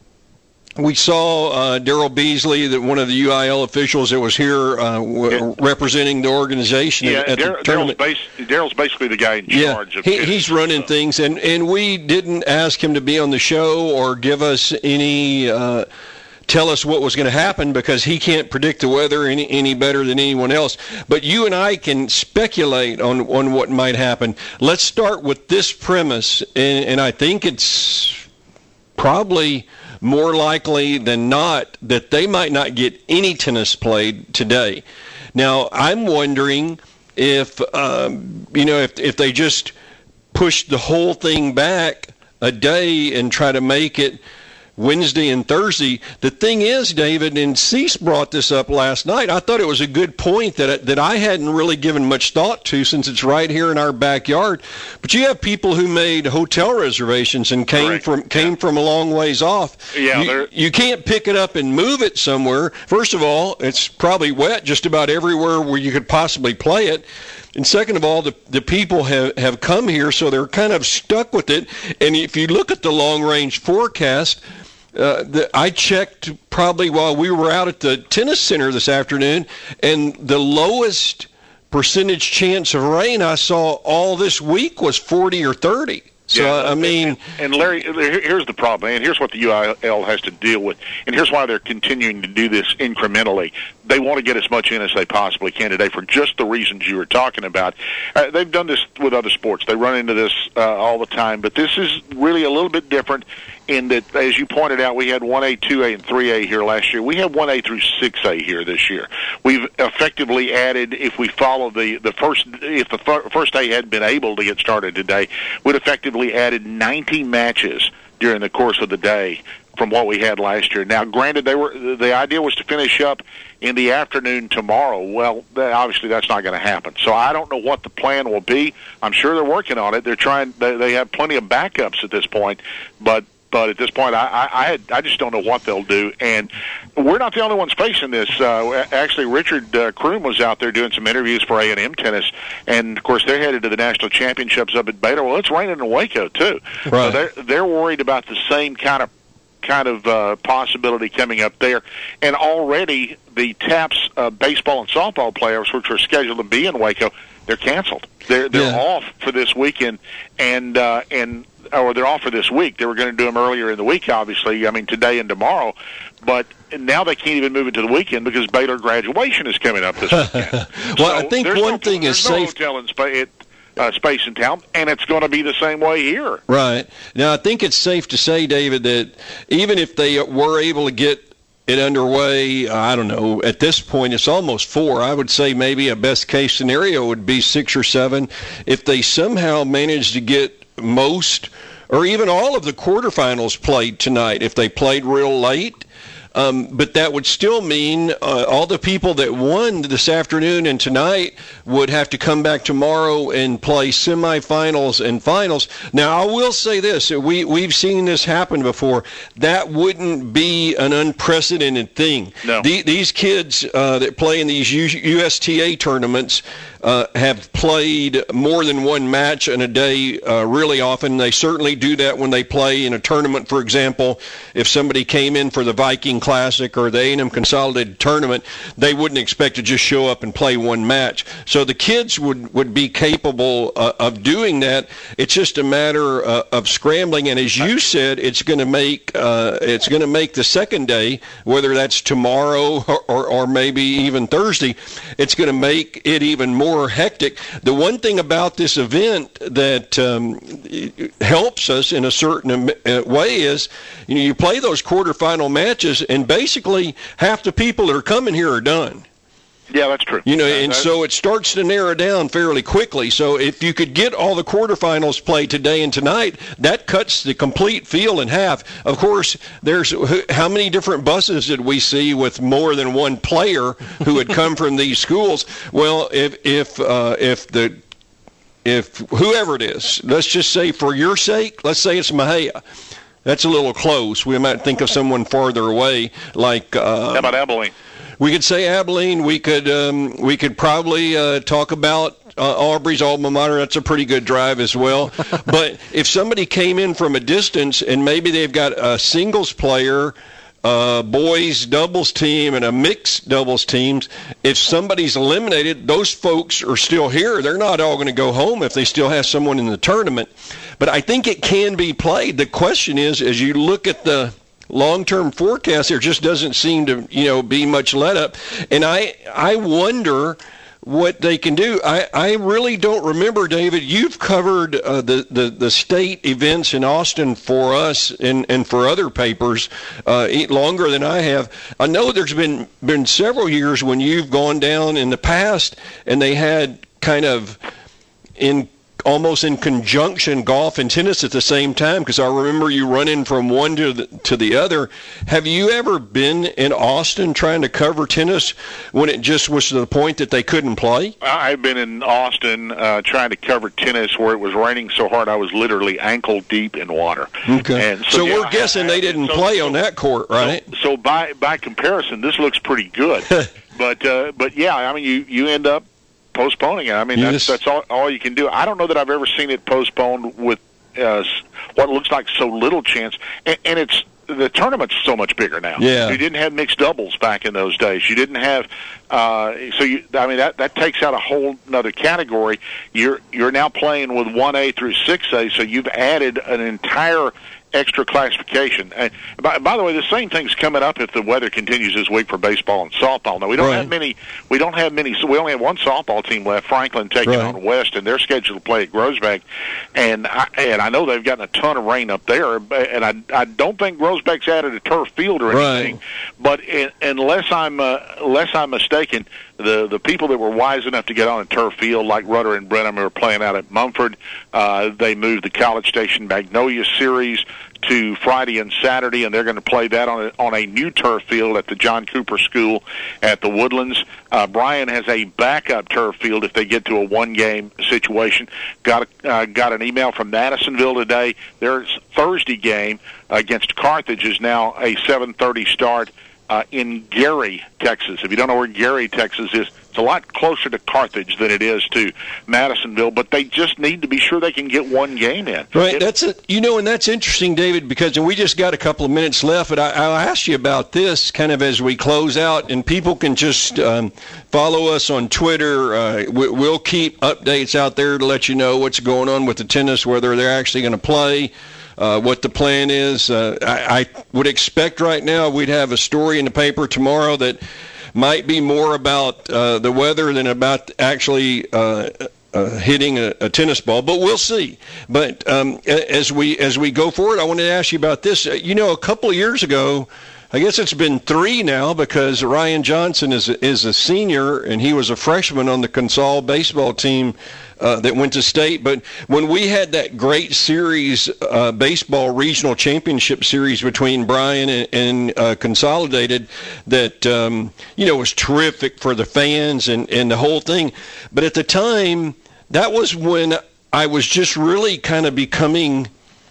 we saw uh, Daryl Beasley, that one of the U I L officials that was here uh, w- yeah. representing the organization yeah, at, at Dar- the tournament. Daryl's, base, Daryl's basically the guy in yeah, charge of he, he's running things, and and we didn't ask him to be on the show or give us any. Uh, tell us what was going to happen, because he can't predict the weather any, any better than anyone else. But you and I can speculate on, on what might happen. Let's start with this premise, and, and I think it's probably more likely than not that they might not get any tennis played today. Now, I'm wondering if, um, you know, if if they just push the whole thing back a day and try to make it Wednesday and Thursday. The thing is, David, and Cease brought this up last night, I thought it was a good point that that I hadn't really given much thought to, since it's right here in our backyard. But you have people who made hotel reservations and came Correct. from came from a long ways off. Yeah, you, you can't pick it up and move it somewhere. First of all, it's probably wet just about everywhere where you could possibly play it. And second of all, the the people have, have come here, so they're kind of stuck with it. And if you look at the long-range forecast, Uh, the, I checked probably while we were out at the tennis center this afternoon, and the lowest percentage chance of rain I saw all this week was forty or thirty. So, yeah, I mean... And, and Larry, here's the problem, and here's what the U I L has to deal with, and here's why they're continuing to do this incrementally. They want to get as much in as they possibly can today for just the reasons you were talking about. Uh, they've done this with other sports. They run into this uh, all the time, but this is really a little bit different in that, as you pointed out, we had one A, two A, and three A here last year. We have one A through six A here this year. We've effectively added, if we follow the, the first, if the fir- first A had been able to get started today, we'd effectively added ninety matches during the course of the day from what we had last year. Now, granted, they were the idea was to finish up in the afternoon tomorrow. Well, that, obviously that's not going to happen. So I don't know what the plan will be. I'm sure they're working on it. They're trying. They, they have plenty of backups at this point, but. But at this point, I I, I, had, I just don't know what they'll do. And we're not the only ones facing this. Uh, actually, Richard uh, Kroom was out there doing some interviews for A and M Tennis. And, of course, they're headed to the National Championships up at Baylor. Well, it's raining in Waco, too. Right. So they're, they're worried about the same kind of kind of uh, possibility coming up there. And already the TAPS uh, baseball and softball players, which were scheduled to be in Waco, they're canceled. They're, they're Yeah. off for this weekend. And uh, and... or they're off for this week. They were going to do them earlier in the week, obviously, I mean, today and tomorrow. But now they can't even move it to the weekend because Baylor graduation is coming up this weekend. well, so I think one no, thing is no safe. hotel in spa- it, uh, space in town, and it's going to be the same way here. Right. Now, I think it's safe to say, David, that even if they were able to get it underway, I don't know, at this point it's almost four. I would say maybe a best case scenario would be six or seven. If they somehow manage to get most or even all of the quarterfinals played tonight if they played real late. Um, but that would still mean uh, all the people that won this afternoon and tonight would have to come back tomorrow and play semifinals and finals. Now, I will say this. We, we've seen this happen before. That wouldn't be an unprecedented thing. No. The, these kids uh, that play in these U- USTA tournaments uh, have played more than one match in a day uh, really often. They certainly do that when they play in a tournament. For example, if somebody came in for the Viking Classic or the A and M Consolidated Tournament, they wouldn't expect to just show up and play one match. So the kids would, would be capable uh, of doing that. It's just a matter uh, of scrambling. And as you said, it's going to make uh, it's going to make the second day, whether that's tomorrow or, or, or maybe even Thursday, it's going to make it even more hectic. The one thing about this event that um, helps us in a certain way is, you know, you play those quarterfinal matches, and basically half the people that are coming here are done. Yeah, that's true. You know, Yeah, and that's- so it starts to narrow down fairly quickly. So if you could get all the quarterfinals played today and tonight, that cuts the complete field in half. Of course, there's how many different buses did we see with more than one player who had come from these schools? Well, if if uh, if the if whoever it is, let's just say for your sake, let's say it's Mahia. That's a little close. We might think of someone farther away, like uh, How about Abilene? We could say Abilene. We could um, we could probably uh, talk about uh, Aubrey's alma mater. That's a pretty good drive as well. But if somebody came in from a distance and maybe they've got a singles player, uh, boys doubles team, and a mixed doubles teams, if somebody's eliminated, those folks are still here. They're not all going to go home if they still have someone in the tournament. But I think it can be played. The question is, as you look at the long-term forecast, there just doesn't seem to, you know, be much let up. And I I wonder what they can do. I, I really don't remember, David. You've covered uh, the, the, the state events in Austin for us and, and for other papers uh, longer than I have. I know there's been, been several years when you've gone down in the past and they had kind of in almost in conjunction golf and tennis at the same time, because I remember you running from one to the, to the other. Have you ever been in Austin trying to cover tennis when it just was to the point that they couldn't play? I've been in Austin uh, trying to cover tennis where it was raining so hard I was literally ankle deep in water. Okay. And so so, yeah, we're guessing I- they didn't so- play on that court, right? So, so by by comparison, this looks pretty good. but uh, but yeah, I mean, you you end up postponing it. I mean, that's that's all, all you can do. I don't know that I've ever seen it postponed with uh, what looks like so little chance, and, and it's the tournament's so much bigger now. Yeah. You didn't have mixed doubles back in those days. You didn't have uh, so you. I mean, that that takes out a whole another category. You're you're now playing with one A through six A, so you've added an entire extra classification. And by, by the way, the same thing's coming up if the weather continues this week for baseball and softball. Now we don't Right. have many. We don't have many. So we only have one softball team left. Franklin taking Right. on West, and they're scheduled to play at Groesbeck. And I, and I know they've gotten a ton of rain up there. but- And I I don't think Groesbeck's added a turf field or Right. anything. But in, unless I'm uh, unless I'm mistaken, the the people that were wise enough to get on a turf field, like Rudder and Brenham, who are playing out at Mumford, uh, they moved the College Station Magnolia Series to Friday and Saturday, and they're going to play that on a, on a new turf field at the John Cooper School at the Woodlands. Uh, Bryan has a backup turf field if they get to a one-game situation. Got a, uh, got an email from Madisonville today. Their Thursday game against Carthage is now a seven thirty start uh, in Gary, Texas. If you don't know where Gary, Texas is, it's a lot closer to Carthage than it is to Madisonville, but they just need to be sure they can get one game in. Right, It- that's a, you know, and that's interesting, David, because and we just got a couple of minutes left, but I, I'll ask you about this kind of as we close out, and people can just um, follow us on Twitter. Uh, we, we'll keep updates out there to let you know what's going on with the tennis, whether they're actually going to play, uh, what the plan is. Uh, I, I would expect right now we'd have a story in the paper tomorrow that might be more about uh, the weather than about actually uh, uh, hitting a, a tennis ball, but we'll see. But um, a- as we as we go forward, I wanted to ask you about this. Uh, You know, a couple of years ago, I guess it's been three now because Ryan Johnson is is a senior and he was a freshman on the Consol baseball team uh, that went to state. But when we had that great series, uh, baseball regional championship series between Bryan and, and uh, Consolidated, that um, you know was terrific for the fans and and the whole thing. But at the time, that was when I was just really kind of becoming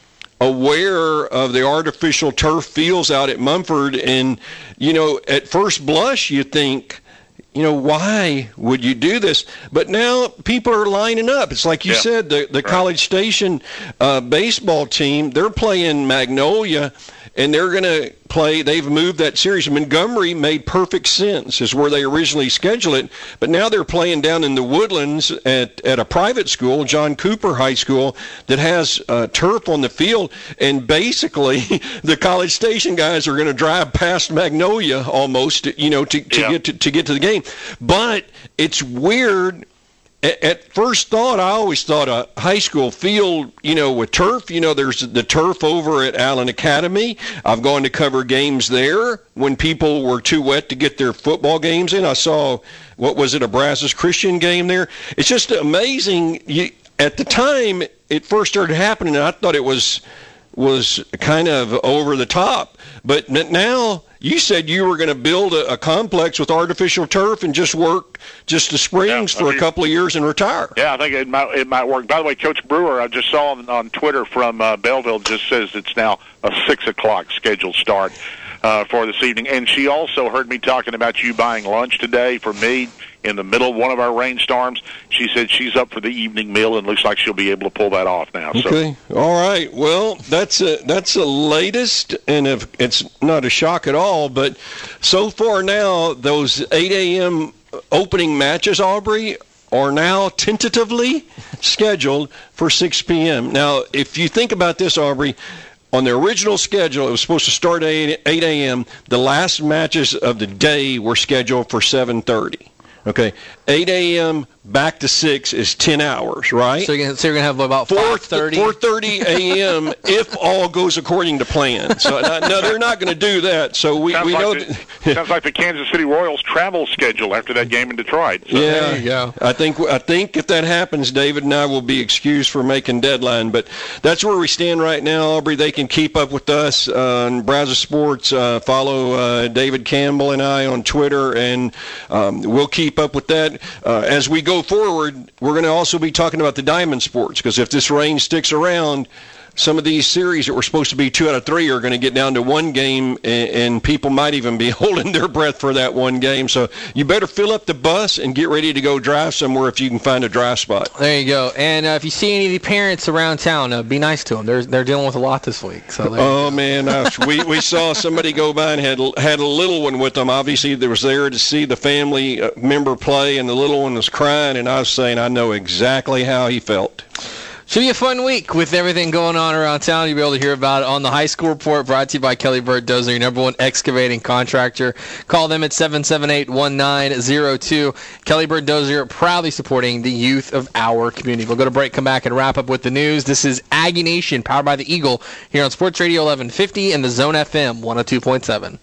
aware of the artificial turf fields out at Mumford, and you know, at first blush you think, you know, why would you do this? But now people are lining up. It's like you Yeah. said, the the Right. College Station uh, baseball team, they're playing Magnolia, and they're going to play. They've moved that series. Montgomery made perfect sense, is where they originally scheduled it, but now they're playing down in the Woodlands at, at a private school, John Cooper High School, that has uh, turf on the field, and basically the College Station guys are going to drive past Magnolia almost, you know, to, to Yeah. get to, to get to the game. But it's weird. At, at first thought, I always thought a high school field, you know, with turf, you know, there's the turf over at Allen Academy. I've gone to cover games there when people were too wet to get their football games in. I saw, what was it, a Brazos Christian game there. It's just amazing. You, at the time it first started happening, I thought it was was kind of over the top. But n- now, you said you were going to build a, a complex with artificial turf and just work just the springs Yeah, I for mean- a couple of years and retire. Yeah, I think it might it might work. By the way, Coach Brewer, I just saw on, on Twitter from uh, Belleville, just says it's now a six o'clock scheduled start uh, for this evening. And she also heard me talking about you buying lunch today for me in the middle of one of our rainstorms. She said she's up for the evening meal and looks like she'll be able to pull that off now. So. Okay, all right. Well, that's a, that's the latest, and if it's not a shock at all, but so far now, those eight a.m. opening matches, Aubrey, are now tentatively scheduled for six p.m. Now, if you think about this, Aubrey, on the original schedule, it was supposed to start at eight a.m. The last matches of the day were scheduled for seven thirty. Okay, eight a.m. back to six is ten hours, right? So you're gonna, so you're gonna have about four thirty. four thirty a.m. if all goes according to plan. So no, no, they're not going to do that. So we, Sounds we like know. the, that, sounds like the Kansas City Royals travel schedule after that game in Detroit. So. yeah, I think I think if that happens, David and I will be excused for making deadline. But that's where we stand right now, Aubrey. They can keep up with us uh, on Brazos Sports. Uh, follow uh, David Campbell and I on Twitter, and um, we'll keep up with that. Uh, as we go forward, we're going to also be talking about the diamond sports, because if this rain sticks around, some of these series that were supposed to be two out of three are going to get down to one game, and, and people might even be holding their breath for that one game. So you better fill up the bus and get ready to go drive somewhere if you can find a dry spot. There you go. And uh, if you see any of the parents around town, uh, be nice to them. They're they're dealing with a lot this week. So there you Oh man, I, we we saw somebody go by and had had a little one with them. Obviously, they was there to see the family uh, member play, and the little one was crying. And I was saying, I know exactly how he felt. Should be a fun week with everything going on around town. You'll be able to hear about it on the High School Report, brought to you by Kelly Bird Dozer, your number one excavating contractor. Call them at seven seven eight, one nine zero two. Kelly Bird Dozer, proudly supporting the youth of our community. We'll go to break, come back, and wrap up with the news. This is Aggie Nation, powered by the Eagle, here on Sports Radio eleven fifty and the Zone F M one oh two point seven.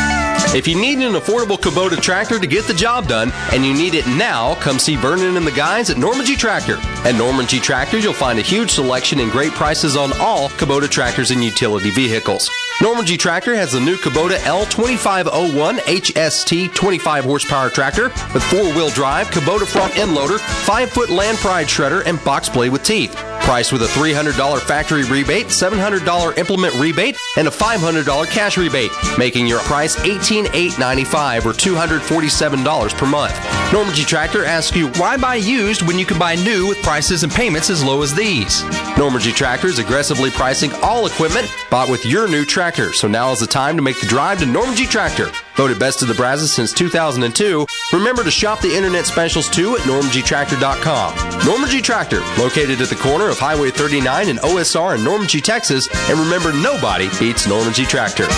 If you need an affordable Kubota tractor to get the job done, and you need it now, come see Vernon and the guys at Norman G. Tractor. At Norman G. Tractor, you'll find a huge selection and great prices on all Kubota tractors and utility vehicles. Norman G. Tractor has the new Kubota L twenty-five oh one H S T twenty-five horsepower tractor with four-wheel drive, Kubota front end loader, five-foot land pride shredder, and box blade with teeth. Priced with a three hundred dollars factory rebate, seven hundred dollars implement rebate, and a five hundred dollars cash rebate, making your price eighteen thousand eight hundred ninety-five dollars or two hundred forty-seven dollars per month. Norman G. Tractor asks you, why buy used when you can buy new with prices and payments as low as these? Norman G. Tractor is aggressively pricing all equipment bought with your new tractor, so now is the time to make the drive to Norman G. Tractor. Voted best of the Brazos since two thousand two. Remember to shop the internet specials too at norman g tractor dot com. Norman G. Tractor, located at the corner of Highway thirty-nine and O S R in Norman G, Texas. And remember, nobody beats Norman G. Tractor.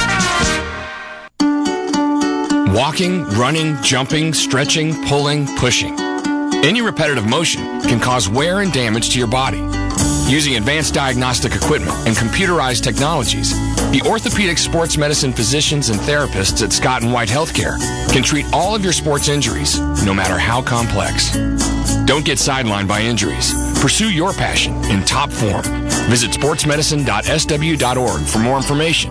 Walking, running, jumping, stretching, pulling, pushing. Any repetitive motion can cause wear and damage to your body. Using advanced diagnostic equipment and computerized technologies, the orthopedic sports medicine physicians and therapists at Scott and White Healthcare can treat all of your sports injuries, no matter how complex. Don't get sidelined by injuries. Pursue your passion in top form. Visit sports medicine dot s w dot org for more information.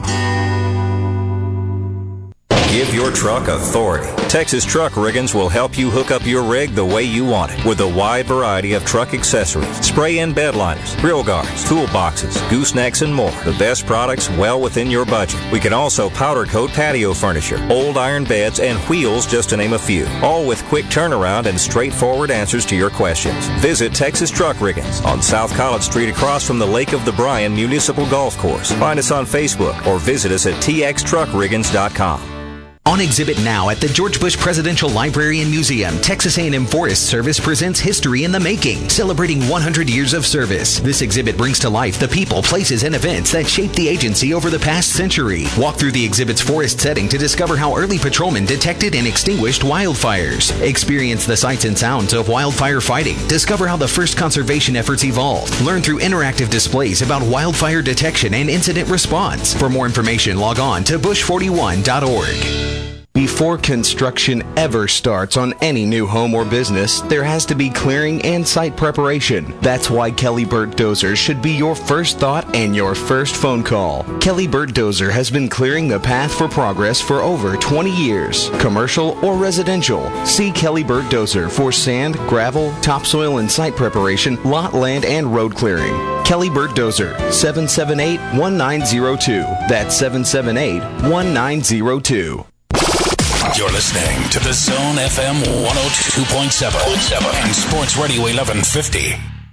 Give your truck authority. Texas Truck Riggins will help you hook up your rig the way you want it with a wide variety of truck accessories, spray-in bed liners, grill guards, toolboxes, goosenecks, and more. The best products well within your budget. We can also powder coat patio furniture, old iron beds, and wheels, just to name a few. All with quick turnaround and straightforward answers to your questions. Visit Texas Truck Riggins on South College Street across from the Lake of the Bryan Municipal Golf Course. Find us on Facebook or visit us at t x truck riggins dot com. On exhibit now at the George Bush Presidential Library and Museum, Texas A and M Forest Service presents History in the Making, celebrating one hundred years of service. This exhibit brings to life the people, places, and events that shaped the agency over the past century. Walk through the exhibit's forest setting to discover how early patrolmen detected and extinguished wildfires. Experience the sights and sounds of wildfire fighting. Discover how the first conservation efforts evolved. Learn through interactive displays about wildfire detection and incident response. For more information, log on to bush forty-one dot org. Before construction ever starts on any new home or business, there has to be clearing and site preparation. That's why Kelly Burt Dozer should be your first thought and your first phone call. Kelly Burt Dozer has been clearing the path for progress for over twenty years. Commercial or residential, see Kelly Burt Dozer for sand, gravel, topsoil and site preparation, lot, land, and road clearing. Kelly Burt Dozer, seven seven eight, one nine zero two. That's seven seven eight, one nine zero two. You're listening to the Zone F M one oh two point seven and Sports Radio eleven fifty.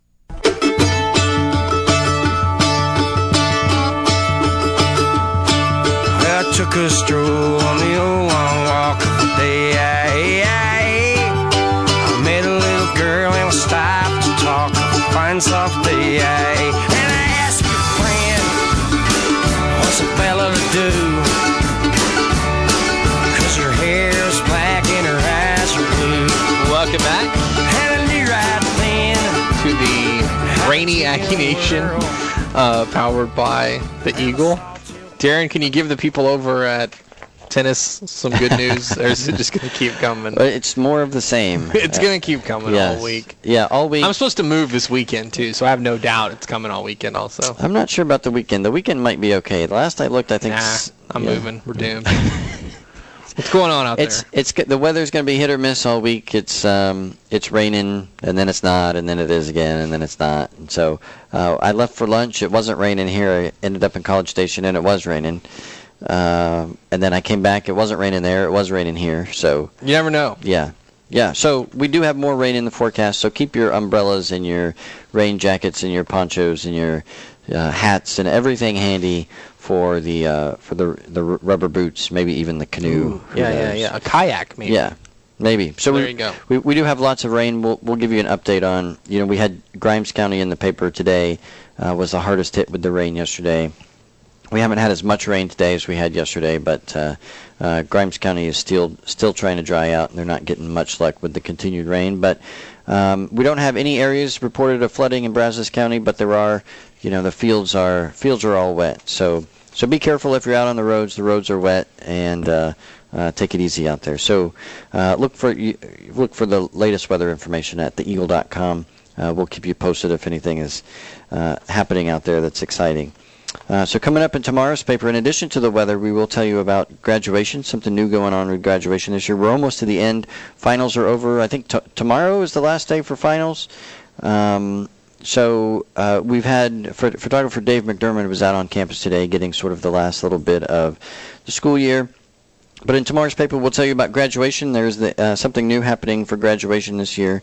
I took a stroll on the old long walk of the day. I, I, I met a little girl and I stopped to talk on a fine soft day. I, and I asked her friend, what's a fella to do? Her hair is black and her eyes are blue. Welcome back and I knew right then to the Rainy Aggie Nation, uh, powered by the Eagle. Darren, can you give the people over at tennis some good news, or is it just going to keep coming? It's more of the same. It's going to keep coming yes. all week. Yeah, all week. I'm supposed to move this weekend, too, so I have no doubt it's coming all weekend also. I'm not sure about the weekend. The weekend might be okay. The last I looked, I think... Nah, I'm yeah. moving. We're doomed. What's going on out it's, there? It's the weather's going to be hit or miss all week. It's um it's raining and then it's not and then it is again and then it's not. And so uh, I left for lunch. It wasn't raining here. I ended up in College Station and it was raining. Uh, and then I came back. It wasn't raining there. It was raining here. So you never know. Yeah, yeah. So we do have more rain in the forecast. So keep your umbrellas and your rain jackets and your ponchos and your uh, hats and everything handy for the uh, for the the rubber boots, maybe even the canoe. Ooh, yeah, yeah, yeah. A kayak, maybe. Yeah, maybe. So there we, you go. We we do have lots of rain. We'll we'll give you an update on. You know, we had Grimes County in the paper today. Uh, was the hardest hit with the rain yesterday. We haven't had as much rain today as we had yesterday, but uh, uh, Grimes County is still still trying to dry out, and they're not getting much luck with the continued rain. But um, we don't have any areas reported of flooding in Brazos County, but there are. You know, the fields are fields are all wet. So so be careful if you're out on the roads. The roads are wet, and uh, uh, take it easy out there. So uh, look for look for the latest weather information at the eagle dot com. Uh, we'll keep you posted if anything is uh, happening out there that's exciting. Uh, so coming up in tomorrow's paper, in addition to the weather, we will tell you about graduation, something new going on with graduation this year. We're almost to the end. Finals are over. I think t- tomorrow is the last day for finals. Um, so uh, we've had ph- photographer Dave McDermott was out on campus today getting sort of the last little bit of the school year. But in tomorrow's paper, we'll tell you about graduation. There's the, uh, something new happening for graduation this year.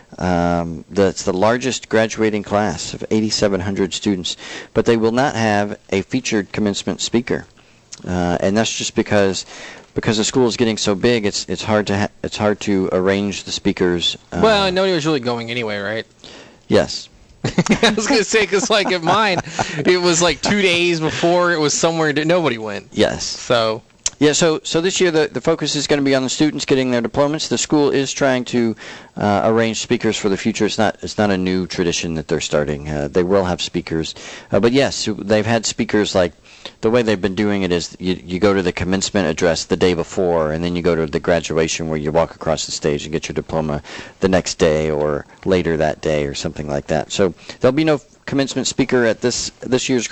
Um, that's the largest graduating class of eighty-seven hundred students. But they will not have a featured commencement speaker, uh, and that's just because because the school is getting so big. It's it's hard to ha- it's hard to arrange the speakers. Uh, well, and nobody was really going anyway, right? Yes. I was gonna say because like at mine, it was like two days before it was somewhere that nobody went. Yes. So. Yeah, so so this year the, the focus is going to be on the students getting their diplomas. The school is trying to uh, arrange speakers for the future. It's not it's not a new tradition that they're starting. Uh, they will have speakers, uh, but yes, they've had speakers. Like the way they've been doing it is you you go to the commencement address the day before, and then you go to the graduation where you walk across the stage and get your diploma the next day or later that day or something like that. So there'll be no commencement speaker at this this year's